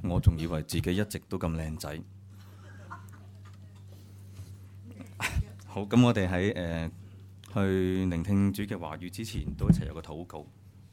我仲以為自己一直都咁靚仔。好，咁我哋喺去聆聽主嘅話語之前，都一齊有個禱告。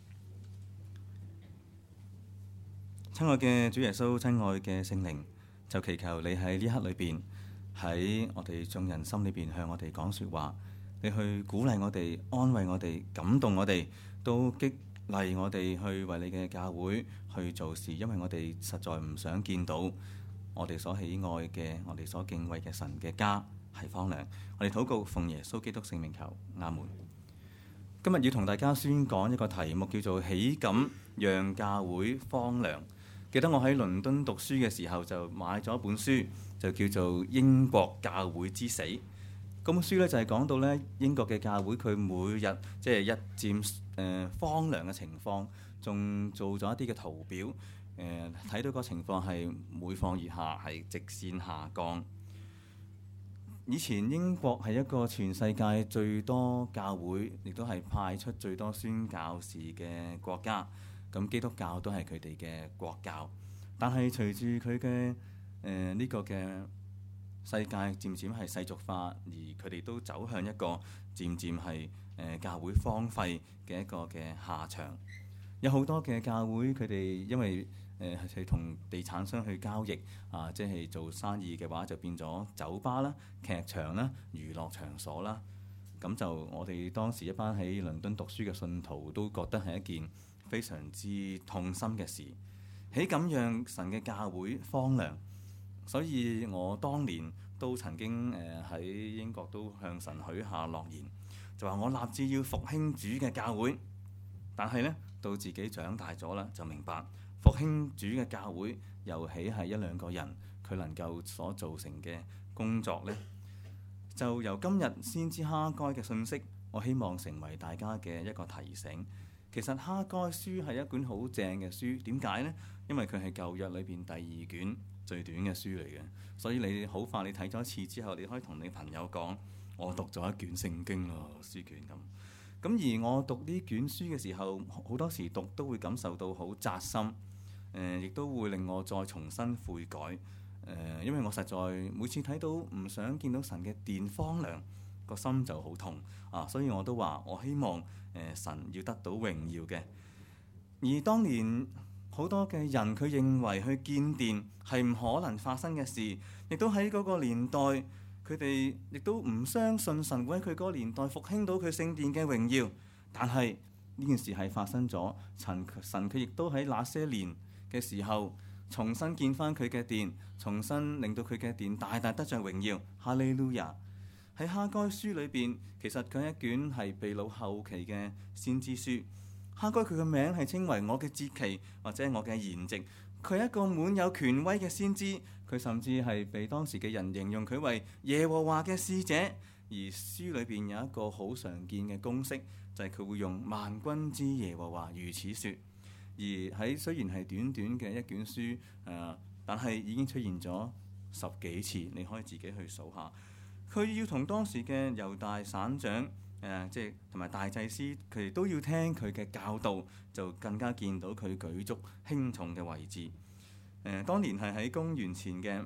親愛嘅主耶穌，親愛嘅聖靈，就祈求你喺呢刻裏邊，喺我哋眾人心裏邊向我哋講說話，你去鼓勵我哋、安慰我哋、感動我哋，都激勵我哋去為你嘅教會去做事，因為我哋實在唔想見到我哋所喜愛嘅、我哋所敬畏嘅神嘅家係荒涼。我哋禱告奉耶穌基督聖名求，阿門。今日要同大家宣講一個題目，叫做豈敢讓教會荒涼。記得我喺倫敦讀書嘅時候就買咗一本書，就叫做《英國教會之死》。嗰本書咧就係講到咧英國嘅教會佢每日即係日漸荒涼嘅情況，仲做咗一啲嘅圖表，睇到個情況係每況愈下，係直線下降。以前英國係一個全世界最多教會，亦都係派出最多宣教士嘅國家。咁基督教都係佢哋嘅國教，但係隨住佢嘅呢個嘅世界漸漸係世俗化，而佢哋都走向一個漸漸係教會荒廢嘅一個嘅下場。有好多嘅教會，佢哋因為係同地產商去交易啊，即係做生意嘅話，就變咗酒吧啦、劇場啦、娛樂場所啦。咁就我哋當時一班喺倫敦讀書嘅信徒都覺得係一件非常之痛心嘅事，豈敢讓神嘅教會荒涼？所以我當年都曾經喺英國都向神許下諾言，就話我立志要復興主嘅教會。但係呢，到自己長大咗啦，就明白復興主嘅教會又豈係一兩個人佢能夠所造成嘅工作呢？就由今日先知哈該嘅信息，我希望成為大家嘅一個提醒。其實哈該書係一本好正嘅書，點解呢？因為佢係舊約裏邊第2卷最短嘅書嚟嘅，所以你好快你睇咗一次之後，你可以同你朋友講：我讀咗一卷聖經咯，書卷咁。咁而我讀呢卷書嘅時候，好多時讀都會感受到好扎心，亦都會令我再重新悔改。因為我實在每次睇到唔想見到神嘅殿荒涼，個心就好痛啊！所以我都話我希望神要得到榮耀嘅。而當年好多嘅人佢認為去建殿係唔可能發生嘅事，亦都喺嗰個年代佢哋亦都唔相信神會喺佢嗰個年代復興到佢聖殿嘅榮耀。但係呢件事係發生咗，神佢亦都喺那些年嘅時候重新建翻佢嘅殿，重新令到佢嘅殿大大得着榮耀。哈利路亞！喺哈該書裏邊，其實佢一卷係被擄後期嘅先知書。哈該佢嘅名係稱為我嘅節期或者我嘅筵席。佢係一個滿有權威嘅先知，佢甚至係被當時嘅人形容佢為耶和華嘅使者。而書裏邊有一個好常見嘅公式，就係佢會用萬軍之耶和華如此說。而喺雖然係短短嘅一卷書，但係已經出現咗10幾次，你可以自己去數下。佢要同當時嘅猶大省長，即係同埋大祭司，佢哋都要聽佢嘅教導，就更加見到佢舉足輕重嘅位置。當年係喺公元前嘅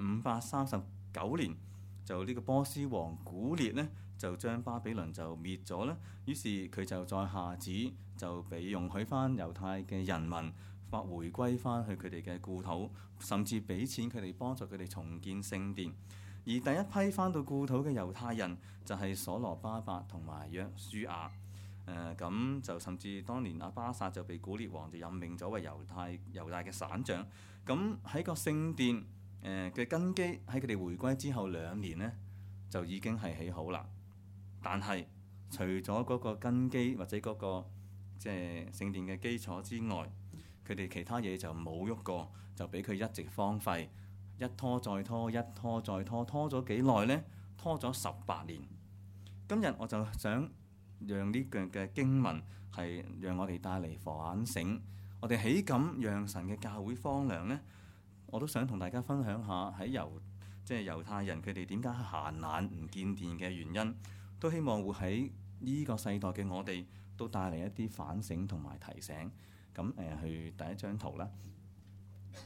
539年，就呢個波斯王古列呢，就將巴比倫就滅咗啦。於是佢就再下旨，就俾容許翻猶太嘅人民回歸翻去佢哋嘅故土，甚至俾錢佢哋幫助佢哋重建聖殿。而第一批翻到故土嘅猶太人就係所羅巴伯同埋約書亞。咁就甚至當年阿巴撒就被古列王就任命咗為猶大嘅省長。咁喺個聖殿嘅根基喺佢哋回歸之後2年呢，就已經係起好啦。但係除咗嗰個根基或者嗰個即係聖殿嘅基礎之外，佢哋其他嘢就冇喐過，就俾佢一直荒廢，一拖再拖，一拖再拖，拖咗幾耐呢？拖咗18年。今日我就想讓呢句嘅經文係讓我哋帶嚟反省，我哋豈敢讓神嘅教會荒涼呢？我都想同大家分享下喺猶太人佢哋點解閒懶唔建殿嘅原因，都希望會喺呢個世代嘅我哋都帶嚟一啲反省同埋提醒。咁去第一張圖啦。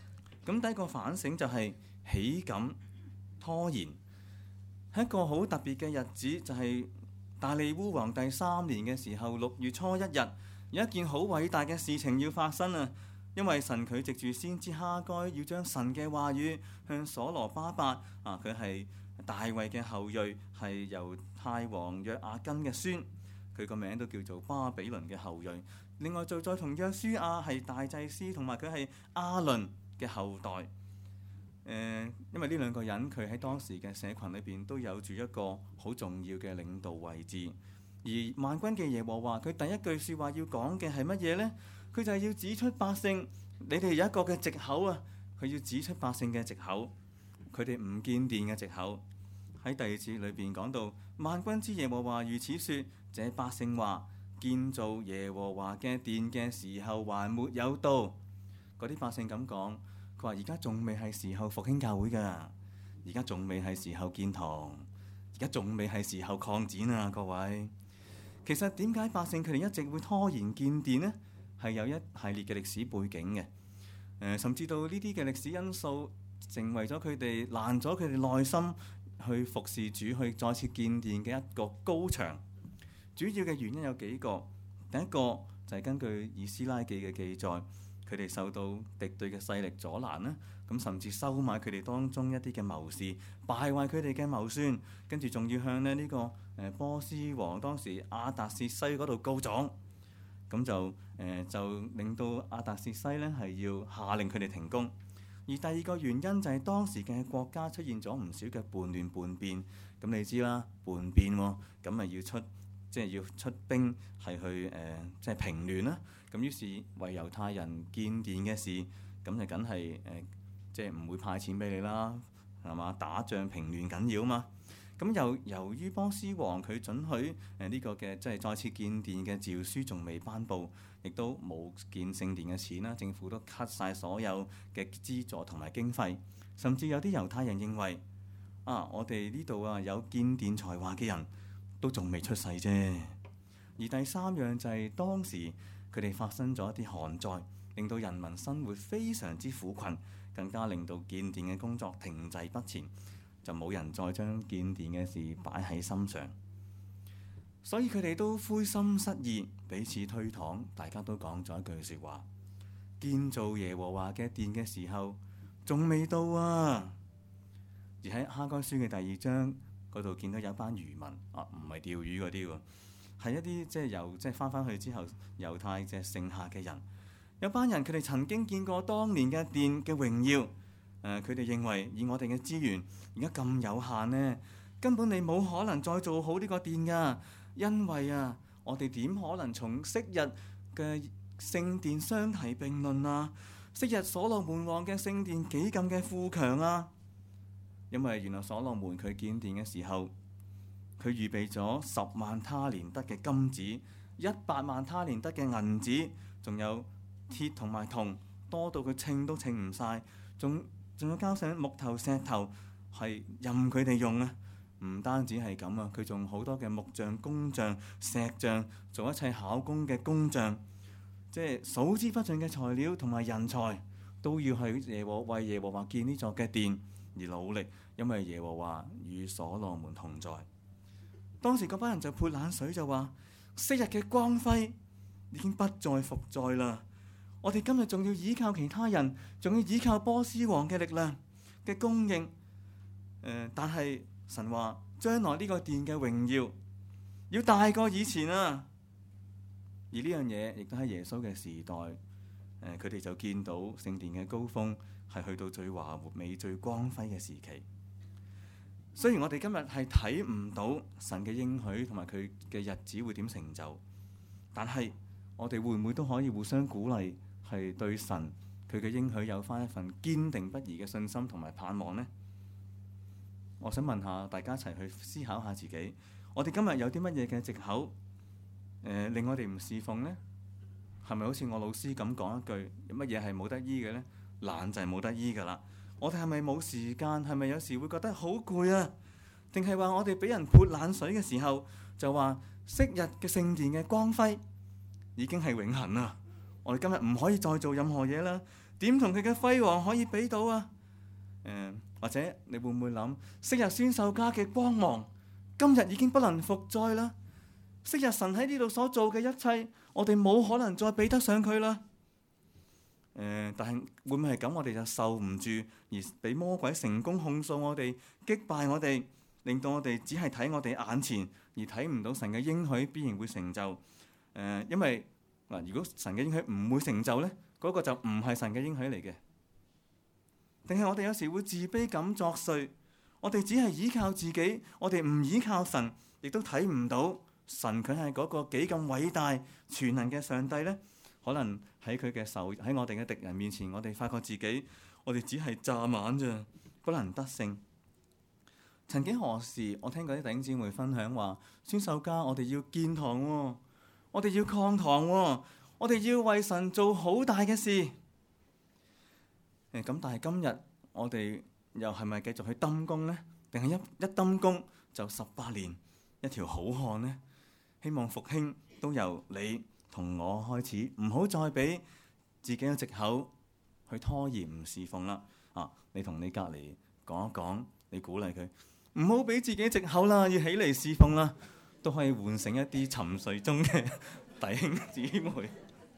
咁第一個反省就係豈敢拖延。係一個好特別嘅日子，就係大利烏皇第3年嘅時候6月初1日，有一件好偉大嘅事情要發生啊！因為神佢藉住先知哈該要將神嘅話語向所羅巴伯啊，佢係大衛嘅後裔，係猶太王約雅斤嘅孫，佢個名都叫做巴比倫嘅後裔。另外就再同約書亞係大祭司，同埋佢係亞倫嘅後代。因為呢兩個人佢喺當時嘅社群裏邊都有住一個好重要嘅領導位置。而萬軍嘅耶和華佢第一句説話要講嘅係乜嘢呢？佢就係要指出百姓，你哋有一個嘅藉口啊！佢要指出百姓嘅藉口，佢哋唔建殿嘅藉口。喺第2節裏邊講到，萬軍之耶和華如此說：這百姓話建造耶和華嘅殿嘅時候還沒有到。嗰啲百姓咁講，佢話而家仲未係時候復興教會㗎，而家仲未係時候建堂，而家仲未係時候擴展啊！各位，其實點解百姓佢哋一直會拖延建殿呢？係有一系列嘅歷史背景嘅，甚至到呢啲嘅歷史因素成為咗佢哋攔咗佢哋內心去服侍主、去再次建殿嘅一個高牆。主要嘅原因有幾個，第一個就係根據以斯拉記嘅記載，佢哋受到敵對嘅勢力阻攔啦，咁甚至收買佢哋當中一啲嘅謀士，敗壞佢哋嘅謀算，跟住仲要向呢個波斯王當時亞達薛西嗰度告狀。咁就令到亞達薛西呢係要下令佢哋停工。而第二個原因就係當時嘅國家出現咗唔少嘅叛亂叛變。咁你知啦，叛變喎，咁咪要出兵係去即係平亂啦。咁於是為猶太人建殿嘅事，咁就梗係即係唔會派錢俾你啦，係嘛？打仗平亂緊要嘛。咁由於波斯王佢准許呢個嘅即係再次建殿嘅詔書仲未頒布，亦都冇建聖殿嘅錢啦，政府都 cut 晒所有嘅資助同埋經費，甚至有啲猶太人認為我哋呢度有建殿才華嘅人都仲未出世啫。而第三樣就係當時佢哋發生咗一啲旱災，令到人民生活非常之苦困，更加令到建殿嘅工作停滯不前。就冇人再將建殿嘅事擺喺心上，所以佢哋都灰心失意，彼此推搪。大家都講咗一句説話：建造耶和華嘅殿嘅時候仲未到啊！而喺哈該書嘅第2章嗰度見到有班漁民唔係釣魚嗰啲喎，係一啲即係翻去之後猶太即係剩下嘅人。有班人佢哋曾經見過當年嘅殿嘅榮耀。佢哋認為以我哋嘅資源而家咁有限呢，根本你冇可能再做好呢個殿㗎，因為我哋點可能從昔日嘅聖殿相提並論啊？昔日所羅門王嘅聖殿幾咁嘅富強啊？因為原來所羅門佢建殿嘅時候，佢預備咗10萬他連得嘅金子、100萬他連得嘅銀子，仲有鐵同埋銅，多到佢稱都稱唔晒，仲要加上木頭石頭，係任佢哋用啊！唔單止係咁啊，佢仲好多嘅木匠、工匠、石匠，做一切考工嘅工匠，即係數之不盡嘅材料同埋人才，都要去為耶和華建呢座嘅殿而努力，因為耶和華與所羅門同在。當時嗰班人就潑冷水，就話：昔日嘅光輝已經不再復在啦。我哋今日仲要依靠其他人，仲要依靠波斯王嘅力量嘅供應。但係神話將來呢個殿嘅榮耀要大過以前啊！而呢樣嘢亦都喺耶穌嘅時代，佢哋就見到聖殿嘅高峰係去到最華美、最光輝嘅時期。雖然我哋今日係睇唔到神嘅應許同埋佢嘅日子會點成就，但係我哋會唔會都可以互相鼓勵？係對神佢嘅應許有翻一份堅定不移嘅信心同埋盼望呢？我想問下大家一齊去思考下自己，我哋今日有啲乜嘢嘅藉口令我哋唔侍奉呢？係咪好似我老師咁講一句，乜嘢係冇得醫嘅呢？懶就係冇得醫噶啦。我哋係咪冇時間？係咪有時會覺得好攰啊？定係話我哋俾人潑冷水嘅時候，就話昔日嘅聖殿嘅光輝已經係永恆啦？我哋今日唔可以再做任何嘢啦， 點同佢嘅輝煌可以比到啊？或者你會唔會諗，昔日孫秀家嘅光芒，今日已經不能復再啦。昔日神喺呢度所做嘅一切，我哋冇可能再比得上佢啦。但係會唔會係咁？我哋就受唔住，而俾魔鬼成功控訴我哋，擊敗我哋，令到我哋只係睇我哋眼前，而睇唔到神嘅應許必然會成就。因為嗱，如果神嘅應許唔會成就呢，嗰個就唔係神嘅應許嚟嘅。定係我哋有時會自卑感作祟，我哋只係依靠自己，我哋唔依靠神，亦都睇唔到神佢係嗰個幾咁偉大全能嘅上帝呢？可能喺佢嘅喺我哋嘅敵人面前，我哋發覺自己，我哋只係蚱蜢咋，不能得勝。曾幾何時，我聽過啲弟兄姊妹分享話，孫秀家，我哋要建堂喎，我哋要擴堂喎，我哋要為神做好大嘅事。咁但係今日我哋又係咪繼續去抌工呢？定係一抌工就18年一條好漢呢？希望復興都由你同我開始，唔好再俾自己嘅藉口去拖延唔侍奉啦。你同你隔離講一講，你鼓勵佢，唔好俾自己藉口啦，要起嚟侍奉啦，都可以喚醒一啲沉睡中嘅弟兄姊妹。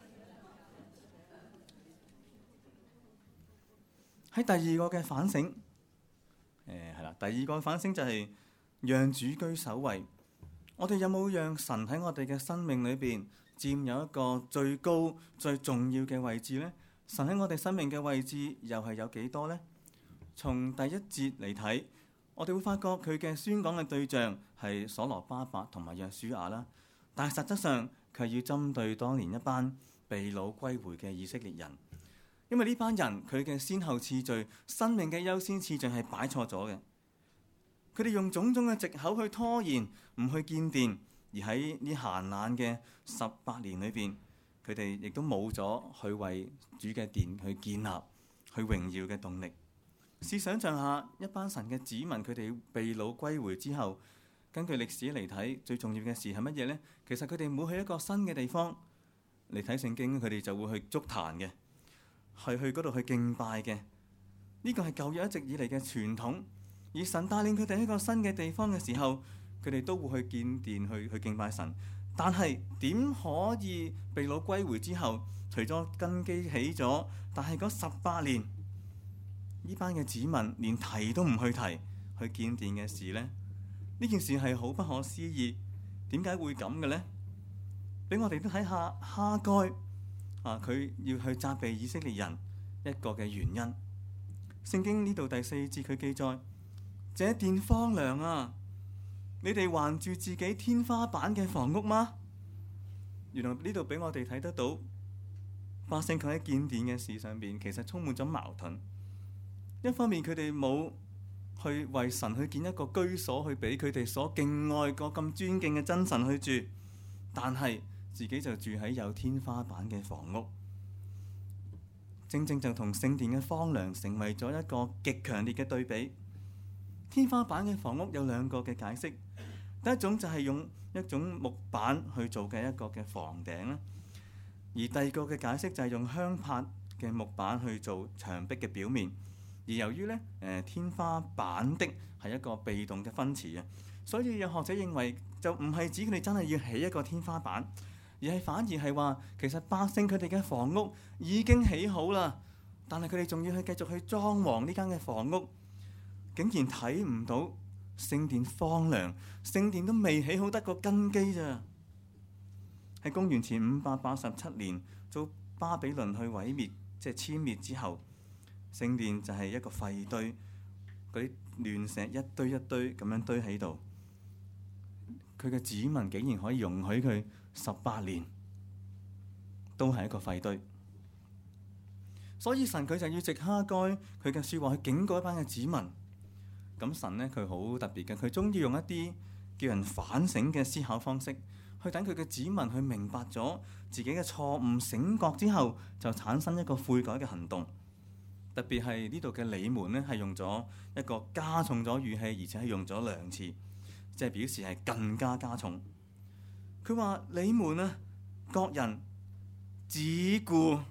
喺第二個嘅反省，係啦，第二個反省就係讓主居首位。我哋有冇讓神喺我哋嘅生命裏邊佔有一個最高最重要嘅位置呢？神喺我哋生命嘅位置又係有幾多呢？從第一節嚟睇，我哋會發覺佢嘅宣講嘅對象係所羅巴伯同埋約書亞啦，但係實質上佢係要針對當年一班被擄歸回嘅以色列人。因為呢班人佢嘅先後次序、生命嘅優先次序係擺錯咗嘅，佢哋用種種嘅藉口去拖延，唔去建殿，而喺呢閒懶嘅18年裏邊，佢哋亦都冇咗去為主嘅殿去建立、去榮耀嘅動力。試想像下，一班神嘅子民，佢哋被擄歸回之後，根據歷史嚟睇，最重要嘅事係乜嘢呢？其實佢哋每去一個新嘅地方嚟睇聖經，佢哋就會去築壇嘅。係去嗰度去敬拜嘅，呢個係舊約一直以嚟嘅傳統。而神帶領佢哋喺一個新嘅地方嘅時候，佢哋都會去建殿去敬拜神。但係點可以被擄歸回之後，除咗根基起咗，但係嗰18年呢班嘅子民連提都唔去提去建殿嘅事呢？呢件事係好不可思議。點解會咁嘅呢？俾我哋都睇下哈該。佢要去責備以色列人一個嘅原因。聖經呢度第4節佢記載：這殿荒涼啊！你哋還住自己天花板嘅房屋嗎？原來呢度俾我哋睇得到，百姓佢喺建殿嘅事上邊，其實充滿咗矛盾。一方面佢哋冇去為神去建一個居所，去俾佢哋所敬愛個咁尊敬嘅真神去住，但係自己就住喺有天花板嘅房屋，正正就同聖殿嘅荒涼成為咗一個極強烈嘅對比。天花板嘅房屋有2個嘅解釋，第一種就係用一種木板去做嘅一個嘅房頂啦，而第二個嘅解釋就係用香柏嘅木板去做牆壁嘅表面。而由於天花板的係一個被動嘅分詞啊，所以有學者認為就唔係指佢哋真係要起一個天花板，而係反而係話其實百姓佢哋嘅房屋已經起好啦，但係佢哋仲要去繼續去裝潢呢間嘅房屋，竟然睇唔到聖殿荒涼，聖殿都未起好得個根基咋。喺公元前587年遭巴比倫去毀滅，即係殲滅之後，聖殿就係一個廢堆，嗰啲亂石一堆一堆咁樣堆喺度。佢嘅子民竟然可以容許佢18年都係一個廢堆，所以神佢就要藉哈該佢嘅說話去警告一班嘅子民。咁神呢，佢好特別嘅，佢中意用一啲叫人反省嘅思考方式，去等佢嘅子民去明白咗自己嘅錯誤，醒覺之後就產生一個悔改嘅行動。特別係呢度嘅你們呢，係用咗一個加重咗語氣，而且係用咗2次，即係表示係更加加重。佢話你們啊，各人只顧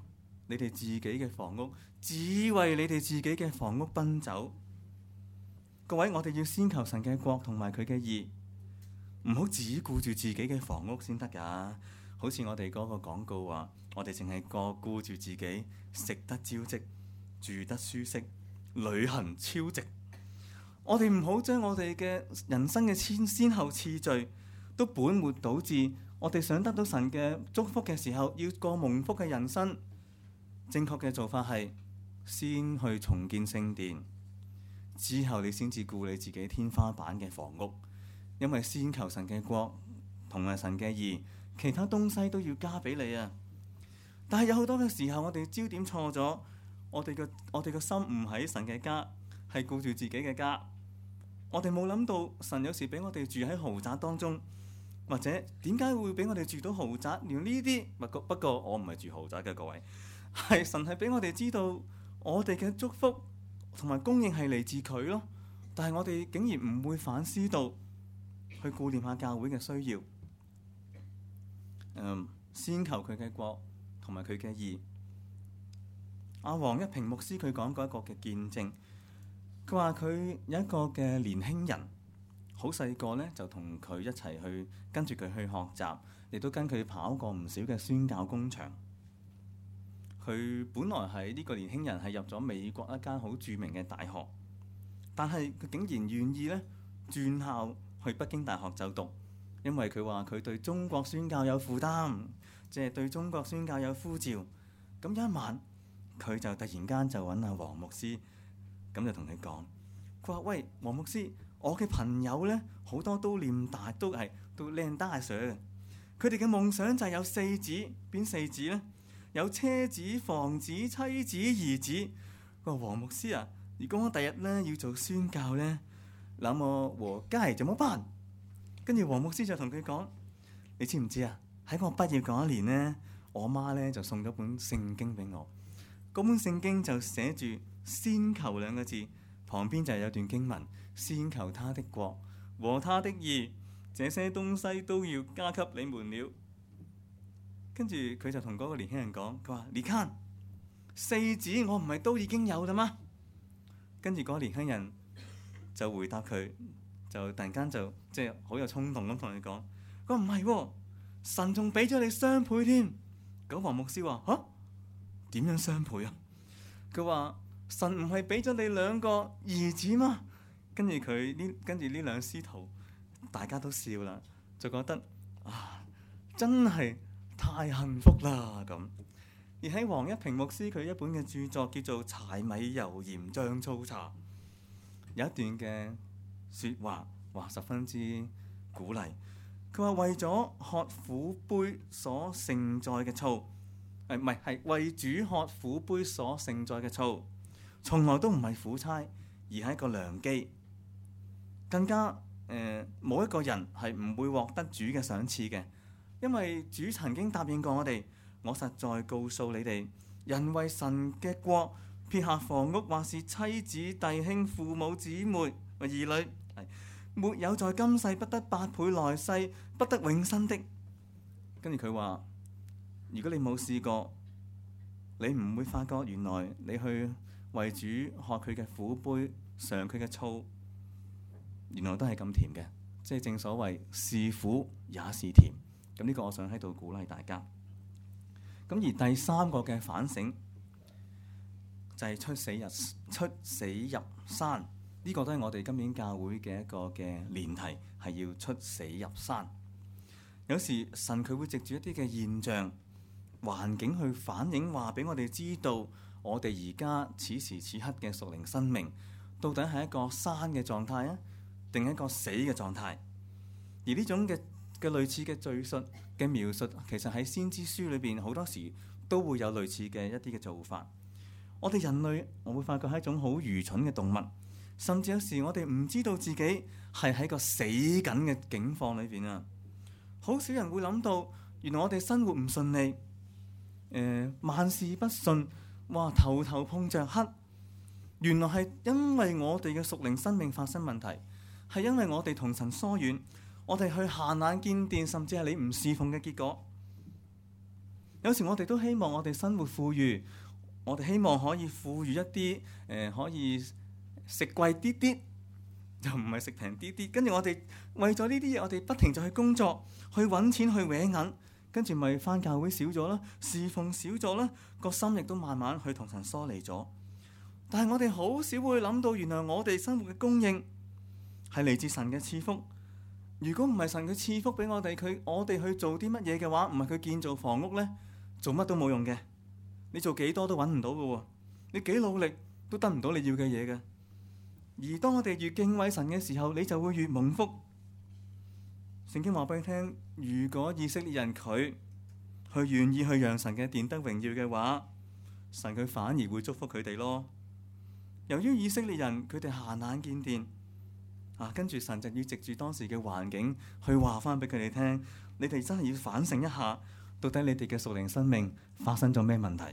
你哋自己嘅房屋，只為你哋自己嘅房屋奔走。各位，我哋要先求神嘅國同埋佢嘅義，唔好只顧住自己嘅房屋先得㗎。好似我哋嗰個廣告話，我哋淨係顧住自己食得招積，住得舒適，旅行超值。我哋唔好將我哋嘅人生嘅先後次序都本末倒置。我哋想得到神嘅祝福嘅時候，要過蒙福嘅人生。正確嘅做法係先去重建聖殿，之後你先至顧你自己天花板嘅房屋。因為先求神嘅國同埋神嘅義，其他東西都要加俾你啊！但係有好多嘅時候，我哋焦點錯咗，我哋嘅心唔喺神嘅家，係顧住自己嘅家。我哋冇諗到神有時俾我哋住喺豪宅當中，或者點解會俾我哋住到豪宅？連呢啲不過我唔係住豪宅嘅，各位，係神係俾我哋知道我哋嘅祝福同埋供應係嚟自佢咯。但係我哋竟然唔會反思到去顧念下教會嘅需要。先求佢嘅國同埋佢嘅義。阿黃一平牧師佢講過一個嘅見證，佢話佢有一個嘅年輕人，好細個呢，就同佢一齊去跟住佢去學習，亦都跟佢跑過唔少嘅宣教工場。佢本來係呢個年輕人係入咗美國一間好著名嘅大學，但係佢竟然願意呢轉校去北京大學就讀，因為佢話佢對中國宣教有負擔，即係對中國宣教有呼召。咁有一晚，佢就突然間就揾阿黃牧師，咁就同佢講，佢話：喂，黃牧師，我嘅朋友呢，好多都念大，都靚大 Sir 嘅。佢哋嘅夢想就係有4子，邊4子呢？有車子、房子、妻子、兒子。佢話：黃牧師啊，如果我第日呢要做宣教呢，那麼我該怎麼辦？跟住黃牧師就同佢講：你知唔知啊？喺我畢業嗰一年呢，我媽呢就送咗本聖經俾我。嗰本聖經就寫住先求2個字，旁邊就有段經文：先求他的國和他的義，這些東西都要加給你們了。跟住佢就同嗰個年輕人講：佢話你看4子我唔係都已經有啦嗎？跟住嗰個年輕人就回答佢，就突然間就即係好有衝動咁同你講：佢話唔係喎，神仲俾咗你雙倍添。咁黃牧師話：嚇，點樣雙倍啊？佢話神唔係俾咗你2個兒子嗎？跟住呢兩師徒大家都笑啦，就覺得啊，真係太幸福啦咁。而喺黃一平牧師佢一本嘅著作叫做《柴米油鹽醬醋茶》，有一段嘅説話，哇，十分之鼓勵。佢話為咗喝苦杯所盛載嘅醋，係為主喝苦杯所盛載嘅醋，從來都唔係苦差，而係一個良機。更加冇一個人係唔會獲得主嘅賞賜嘅，因為主曾經答應過我哋。我實在告訴你哋，人為神嘅國撇下房屋，或是妻子、弟兄、父母、姊妹或兒女，沒有在今世不得8倍，來世不得永生的。跟住佢話：如果你冇試過，你唔會發覺原來你去為主喝佢嘅苦杯，嘗佢嘅醋，原來都係咁甜嘅。即係正所謂是苦也是甜。咁呢個我想喺度鼓勵大家。咁而第3個嘅反省就係出死入山。呢個都係我哋今年教會嘅一個嘅練題，係要出死入山。有時神佢會藉住一啲嘅現象、環境去反映，話俾我哋知道，我哋而家此時此刻嘅屬靈生命到底係一個山嘅狀態啊，定係一個死嘅狀態？而呢種嘅類似嘅敘述嘅描述，其實喺先知書裏邊好多時都會有類似嘅一啲嘅做法。我哋人類，我會發覺係一種好愚蠢嘅動物，甚至有時我哋唔知道自己係喺個死緊嘅境況裏邊啊！好少人會諗到，原來我哋生活唔順利，萬事不順，哇，頭頭碰着黑。原來係因為我哋嘅屬靈生命發生問題，係因為我哋同神疏遠，我哋去閒眼見電，甚至係你唔侍奉嘅結果。 有時我哋都希望我哋生活富裕，我哋希望可以富裕一啲，可以食貴啲啲，就唔係食平啲啲。跟住我哋為咗呢啲嘢，我哋不停就去工作，去揾錢，去搲銀，跟住咪返教會少咗啦，侍奉少咗啦，個心亦都慢慢去同神疏離咗。但係我哋好少會諗到，原來我哋生活嘅供應係嚟自神嘅賜福。如果唔係神嘅賜福俾我哋，我哋去做啲乜嘢嘅話，唔係佢建造房屋呢，做乜都冇用嘅。你做幾多都揾唔到嘅喎，你幾努力都得唔到你要嘅嘢嘅。而當我哋越敬畏神嘅時候，你就會越蒙福。聖經話俾你聽，如果以色列人佢願意去讓神嘅殿得榮耀嘅話，神佢反而會祝福佢哋咯。由於以色列人佢哋閒眼見殿。跟住神就要藉住當時嘅環境去話翻俾佢哋聽，你哋真係要反省一下，到底你哋嘅屬靈生命發生咗咩問題？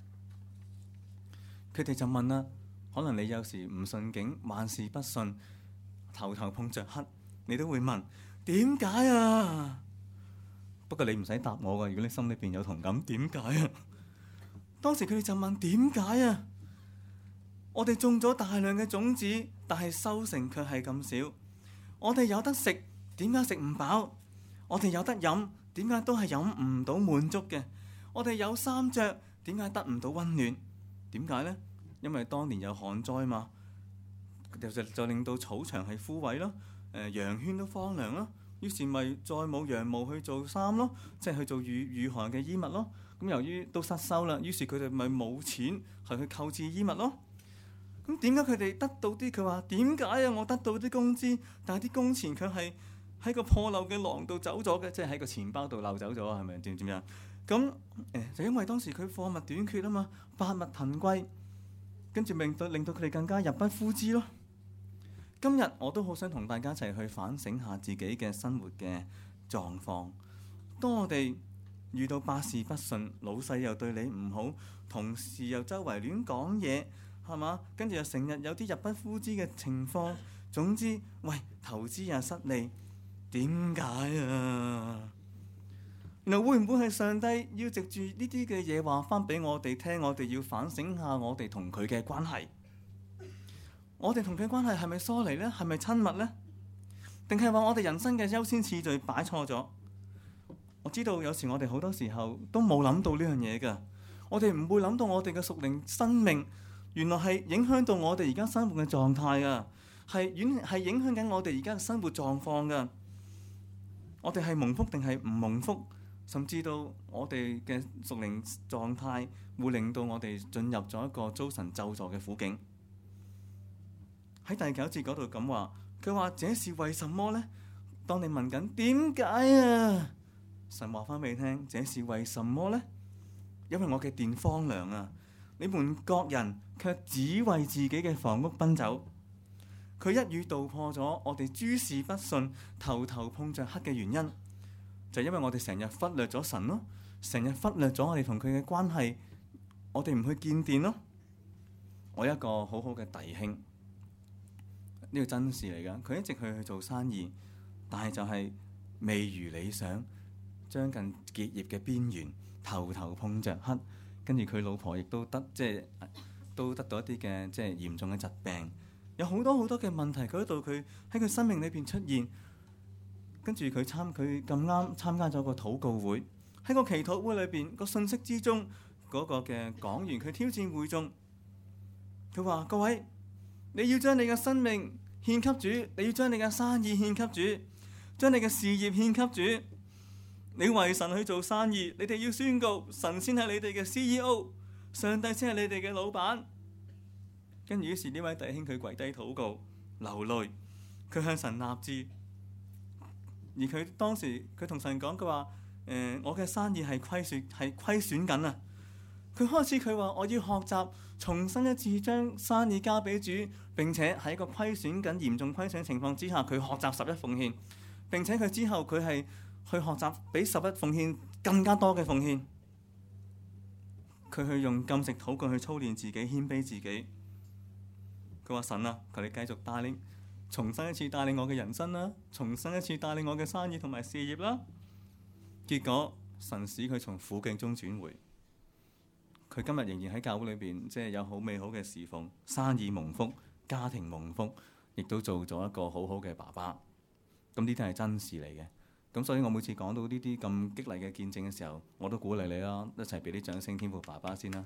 佢哋就問啦，可能你有時唔順境，萬事不順，頭碰着黑，你都會問點解啊？不過你唔使答我噶，如果你心裏邊有同感，點解啊？當時佢哋就問點解啊？我哋種咗大量嘅種子，但係收成卻係咁少。我哋有得食，點解食唔飽？我哋有得飲，點解都係飲唔到滿足嘅？我哋有衫着，點解得唔到溫暖？點解呢？因為當年有旱災嘛，就令到草場係枯萎咯，羊圈都荒涼咯。於是咪再冇羊毛去做衫咯，即係去做御寒嘅衣物咯。咁由於都失收啦，於是佢哋咪冇錢係去購置衣物咯。咁點解佢哋得到啲？佢話點解啊？我得到啲工資，但係啲工錢卻係喺個破漏嘅囊度走咗嘅，即係喺個錢包度漏走咗啊？係咪點樣？咁就因為當時佢貨物短缺啊嘛，百物騰貴，跟住令到佢哋更加入不敷支咯。今日我都好想同大家一齊去反省下自己嘅生活嘅狀況。當我哋遇到百事不順，老細又對你唔好，同事又周圍亂講嘢，係嘛？跟住又成日有啲入不敷支嘅情況。總之，喂，投資又失利，點解啊？原來會唔會係上帝要藉住呢啲嘅嘢話翻俾我哋聽？我哋要反省下我哋同佢嘅關係。我哋同佢關係係咪疏離呢？係咪親密呢？定係話我哋人生嘅優先次序擺錯咗？我知道有時我哋好多時候都冇諗到呢樣嘢㗎。我哋唔會諗到我哋嘅屬靈生命原來係影響到我哋而家生活嘅狀態啊，係影響緊我哋而家嘅生活狀況㗎。我哋係蒙福定係唔蒙福？甚至到我哋嘅屬靈狀態會令到我哋進入咗一個遭神咒詛嘅苦境。喺第9節嗰度咁話，佢話這是為什麼呢？當你問緊點解啊，神話翻俾你聽，這是為什麼呢？因為我嘅殿荒涼啊，你們各人卻只為自己嘅房屋奔走。佢一語道破咗我哋諸事不順、頭碰着黑嘅原因，就因為我哋成日忽略咗神咯，成日忽略咗我哋同佢嘅關係，我哋唔去見殿咯。我一個好好嘅弟兄。呢個真事嚟㗎，佢一直去做生意，但係就係未如理想，將近結業嘅邊緣，頭碰着黑，跟住佢老婆亦都得到一啲嘅嚴重嘅疾病，有好多嘅問題，佢喺佢生命裏邊出現。跟住佢咁啱參加咗個禱告會，喺個祈禱會裏邊個信息之中，嗰個嘅講員佢挑戰會眾，佢話：各位，你要將你嘅生命獻給主，你要將你嘅生意獻給主，將你嘅事業獻給主。你為神去做生意，你哋要宣告神先係你哋嘅 CEO， 上帝先係你哋嘅老闆。跟住於是呢位弟兄佢跪低禱告，流淚，佢向神立志。而佢當時佢同神講，佢話：我嘅生意係虧損緊啊！佢開始佢話：我要學習重新一次將生意交俾主，並且喺一個嚴重虧損情況之下，佢學習11奉獻，並且佢之後佢係去學習比11奉獻更加多嘅奉獻。佢去用禁食禱告去操練自己，謙卑自己。佢話：神啊，求你繼續帶領，重新一次帶領我嘅人生啦，重新一次帶領我嘅生意同埋事業啦。結果神使佢從苦境中轉回，佢今日仍然喺教會裏邊，即係有好美好嘅侍奉，生意蒙福，家庭蒙福，亦都做咗一個好好嘅爸爸。咁呢啲係真事嚟嘅。咁所以我每次講到呢啲咁激勵嘅見證嘅時候，我都鼓勵你啦，一齊俾啲掌聲天父爸爸先啦。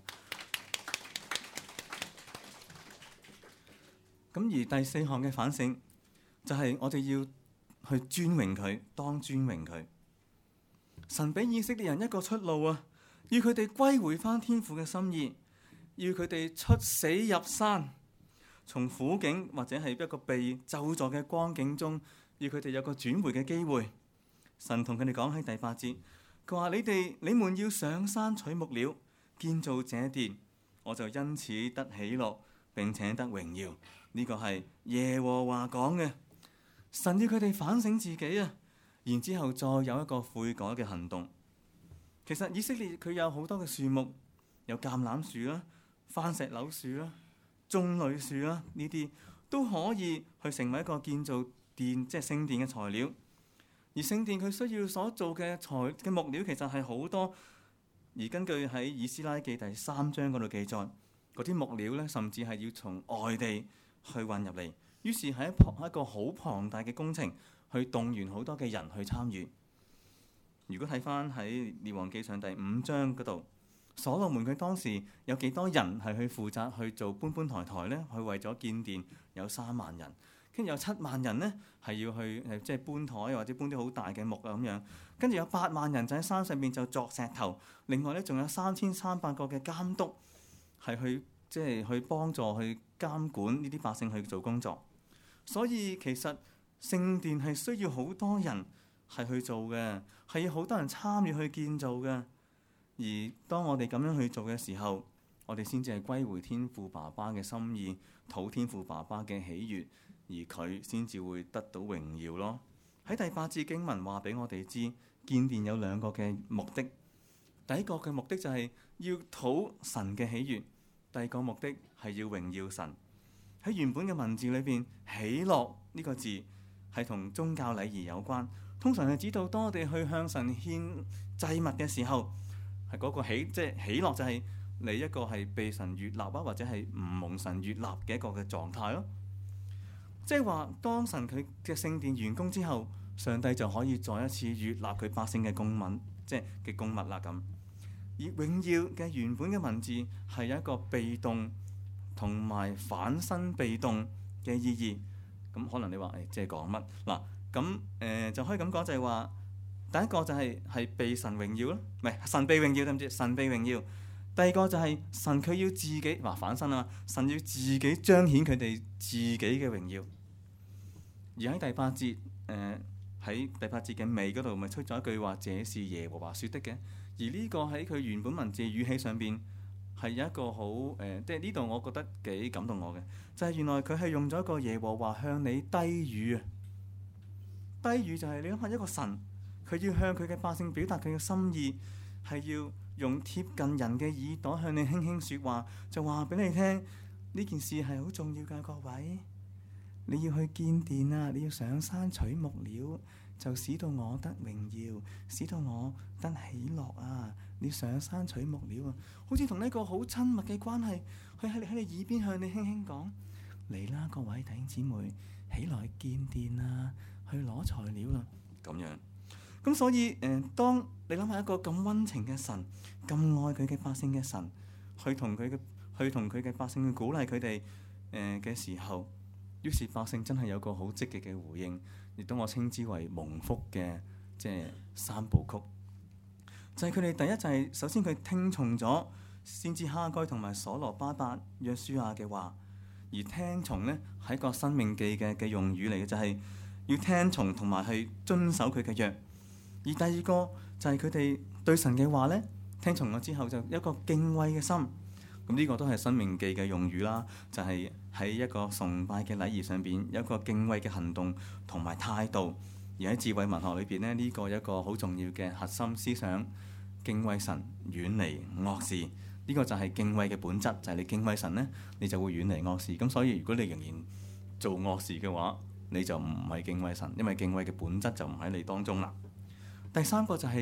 咁而第四項嘅反省就係我哋要去尊榮佢，當尊榮佢。神俾以色列人一個出路啊，要佢哋歸回翻天父嘅心意，要佢哋出死入生，從苦境或者係一個被咒詛嘅光景中，要佢哋有個轉回嘅機會。神同佢哋講喺第8節，佢話你們要上山取木料，建造這殿，我就因此得喜樂，並且得榮耀。呢個係耶和華講嘅。神要佢哋反省自己啊，然之後再有一個悔改嘅行動。其實以色列佢有好多嘅樹木，有橄欖樹啦、番石榴樹啦、棕櫚樹啦，呢啲都可以去成為一個建造殿，即係聖殿嘅材料。而聖殿佢需要所做嘅木料其實係好多，而根據喺以斯拉記第3章嗰度記載，嗰啲木料咧甚至係要從外地去運入嚟，於是係一個好龐大嘅工程，去動員好多嘅人去參與。如果睇翻喺列王記上第5章嗰度，所羅門佢當時有幾多人係去負責去做搬抬呢？去為咗建殿有3萬人。跟住有7萬人呢，係要去即係搬台或者搬啲好大嘅木啊咁樣。跟住有8萬人就喺山上面就鑿石頭。另外咧仲有3300個嘅監督係去幫助去監管呢啲百姓去做工作。所以其實聖殿係需要好多人係去做嘅，係要好多人參與去建造嘅。而當我哋咁樣去做嘅時候，我哋先至係歸回天父爸爸嘅心意，討天父爸爸嘅喜悅。而佢先至會得到榮耀咯。喺第8節經文話俾我哋知，建殿有2個嘅目的。第一個嘅目的就係要討神嘅喜悅，第二個目的係要榮耀神。喺原本嘅文字裏邊，喜樂呢個字係同宗教禮儀有關，通常係指到當我哋去向神獻祭物嘅時候，係嗰個喜樂就係你一個係被神悅納啊，或者係唔蒙神悅納嘅一個嘅狀態咯。即係話，當神佢嘅聖殿完工之後，上帝就可以再一次悅納佢百姓嘅供物，即係嘅供物啦咁。而榮耀嘅原本嘅文字係有一個被動同埋反身被動嘅意義。咁可能你話即係講乜嗱？咁就可以咁講，就係話第一個就係被神榮耀咯，唔係神被榮耀，對唔住，神被榮耀。第二個就係神佢要自己反身啊嘛，神要自己彰顯佢哋自己嘅榮耀。而喺第8節，喺第8節嘅尾嗰度，咪出咗一句話：這是耶和華說的嘅。而呢個喺佢原本文字語氣上邊係有一個好即係呢度我覺得幾感動我嘅，就係原來佢係用咗一個耶和華向你低語啊。低語就係你諗下一個神，佢要向佢嘅百姓表達佢嘅心意，係要用貼近人嘅耳朵向你輕輕説話，就話俾你聽呢件事係好重要㗎，各位。你要去建殿啊，你要上山取木料，就使到我得榮耀，使到我得喜樂啊！你上山取木料啊，好似同呢個好親密嘅關係，佢喺你耳邊向你輕輕講：嚟啦，各位弟兄姊妹，起來建殿啊，去攞材料啦。咁樣，咁所以當你諗下一個咁溫情嘅神，咁愛佢嘅百姓嘅神，去同佢嘅百姓去鼓勵佢哋嘅時候。於是百姓真係有個好積極嘅回應，亦都我稱之為蒙福嘅即係3部曲。就係佢哋第一就係首先佢聽從咗先知哈該同埋所羅巴伯、約書亞嘅話，而聽從呢係一個申命記嘅用語嚟嘅，就係要聽從同埋去遵守佢嘅約。而第二個就係佢哋對神嘅話呢，聽從咗之後就有一個敬畏嘅心。咁呢個都係申命記嘅用語啦，就係喺一個崇拜嘅禮儀上邊有一個敬畏嘅行動同埋態度。而喺智慧文學裏邊呢，呢個有一個好重要嘅核心思想：敬畏神，遠離惡事。呢個就係敬畏嘅本質，就係你敬畏神呢，你就會遠離惡事。咁所以如果你仍然做惡事嘅話，你就唔係敬畏神，因為敬畏嘅本質就唔喺你當中啦。第三個就係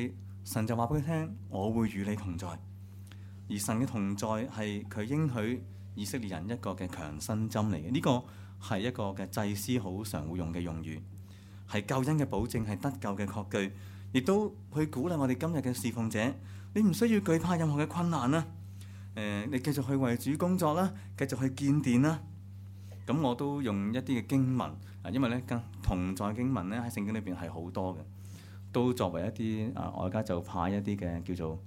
神就話俾佢聽：我會與你同在。而神嘅同在係佢應許以色列人一個嘅強心針嚟嘅。呢個係一個嘅祭司好常會用嘅用語，係救恩嘅保證，係得救嘅確據，亦都去鼓勵我哋今日嘅侍奉者。你唔需要懼怕任何嘅困難啦。你繼續去為主工作啦，繼續去建殿啦。咁我都用一啲嘅經文，因為咧同在經文咧喺聖經裏邊係好多嘅，都作為一啲我而家就派一啲嘅叫做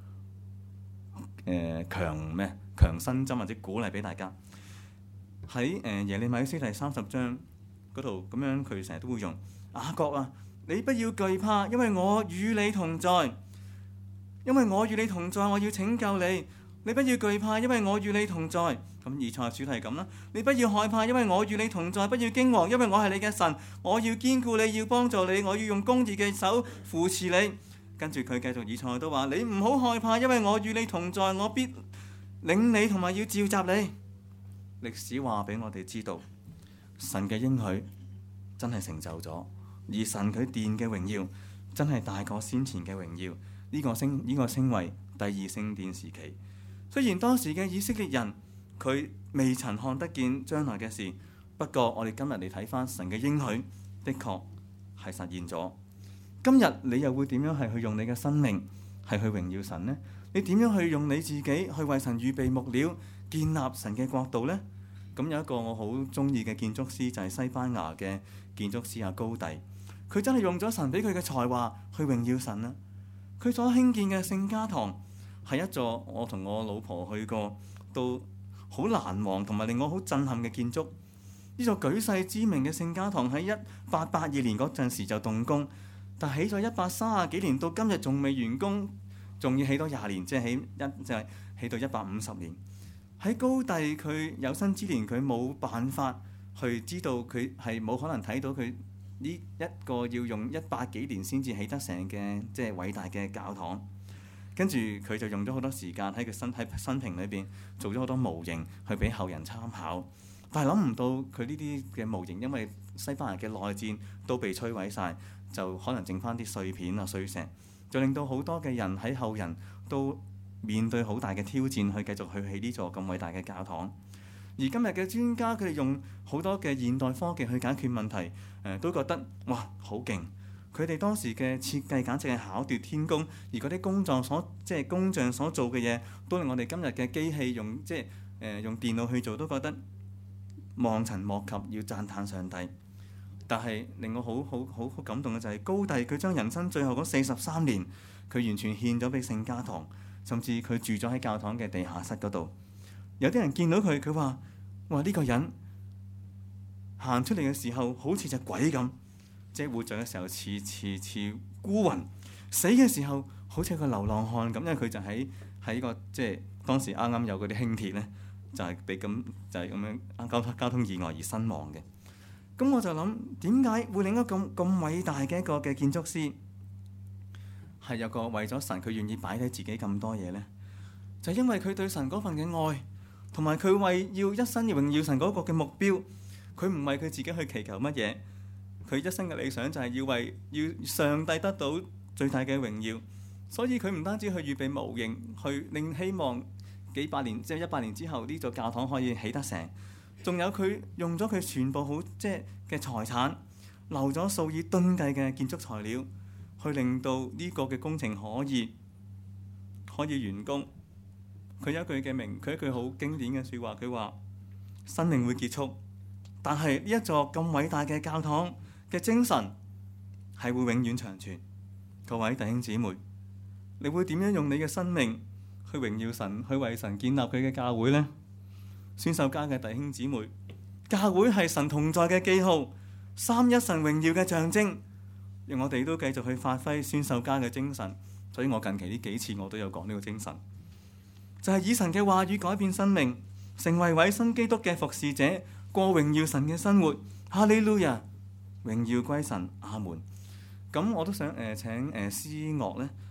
強心針或者鼓勵俾大家。喺耶利米書第30章嗰度咁樣，佢成日都會用雅各啊，你不要懼怕，因為我與你同在，因為我與你同在，我要拯救你。你不要懼怕，因為我與你同在。咁以賽亞書係咁啦，你不要害怕，因為我與你同在，不要驚惶，因為我係你嘅神，我要堅固你，要幫助你，我要用公義嘅手扶持你。跟住佢繼續以賽亞都話：你唔好害怕，因為我與你同在，我必領你同埋要召集你。歷史話俾我哋知道，神嘅應許真係成就咗，而神佢殿嘅榮耀真係大過先前嘅榮耀。呢個稱為第二聖殿時期。雖然當時嘅以色列人佢未曾看得見將來嘅事，不過我哋今日嚟睇翻神嘅應許，的確係實現咗。今日你又會點樣係去用你嘅生命係去榮耀神呢？你點樣去用你自己去為神預備木料，建立神嘅國度呢？咁有一個我好中意嘅建築師就係西班牙嘅建築師高第，佢真係用咗神俾佢嘅才華去榮耀神啦。佢所興建嘅聖家堂係一座我同我老婆去過都好難忘同埋令我好震撼嘅建築。呢座舉世知名嘅聖家堂喺1882年嗰陣時就動工，但起咗130幾年到今日仲未完工，仲要起多20年，即係起到150年。喺高第佢有生之年，佢冇辦法去知道，佢係冇可能睇到佢呢一個要用100幾年先至起得成嘅即係偉大嘅教堂。跟住佢就用咗好多時間喺佢生平裏邊做咗好多模型去俾後人參考，但係諗唔到佢呢啲嘅模型因為西班牙嘅內戰都被摧毀晒，就可能剩翻啲碎片啊碎石，就令到好多嘅人喺後人都面對好大嘅挑戰去繼續去起呢座咁偉大嘅教堂。而今日嘅專家佢哋用好多嘅現代科技去解決問題，都覺得哇好勁！佢哋當時嘅設計簡直係巧奪天工，而嗰啲工匠所做嘅嘢，都令我哋今日嘅機器用電腦去做，都覺得望塵莫及，要讚歎上帝。但係令我好感動嘅就係高第佢將人生最後嗰43年，佢完全獻咗俾聖家堂，甚至佢住咗喺教堂嘅地下室嗰度。有啲人見到佢，佢話：哇，呢個人行出嚟嘅時候好似隻鬼咁。即係活着嘅時候似孤魂，死嘅時候好似個流浪漢咁。因為佢就喺個即係當時啱啱有嗰啲輕鐵咧，就係咁樣交通意外而身亡嘅。咁我就諗，點解會令到咁偉大嘅一個嘅建築師係有個為咗神佢願意擺低自己咁多嘢咧？就因為佢對神嗰份嘅愛，同埋佢為要一生榮耀神嗰個嘅目標，佢唔係佢自己去祈求乜嘢。佢一生嘅理想就係要上帝得到最大嘅榮耀，所以佢唔單止去預備模型，去令希望幾百年即係100年之後呢座教堂可以起得成，仲有佢用咗佢全部好即係嘅財產，留咗數以噸計嘅建築材料，去令到呢個嘅工程可以完工。佢有一句好經典嘅説話，佢話：生命會結束，但係呢一座咁偉大嘅教堂嘅精神係會永遠長存。各位弟兄姊妹，你會點樣用你嘅生命去榮耀神，去為神建立佢嘅教會呢？宣授家嘅弟兄姊妹，教會係神同在嘅記號，三一神榮耀嘅象徵。讓我哋都繼續去發揮宣授家嘅精神。所以我近期呢幾次我都有講呢個精神，就係以神嘅話語改變生命，成為委身基督嘅服侍者，過榮耀神嘅生活。哈利路亞！榮耀歸神，阿門。咁我都想請詩樂咧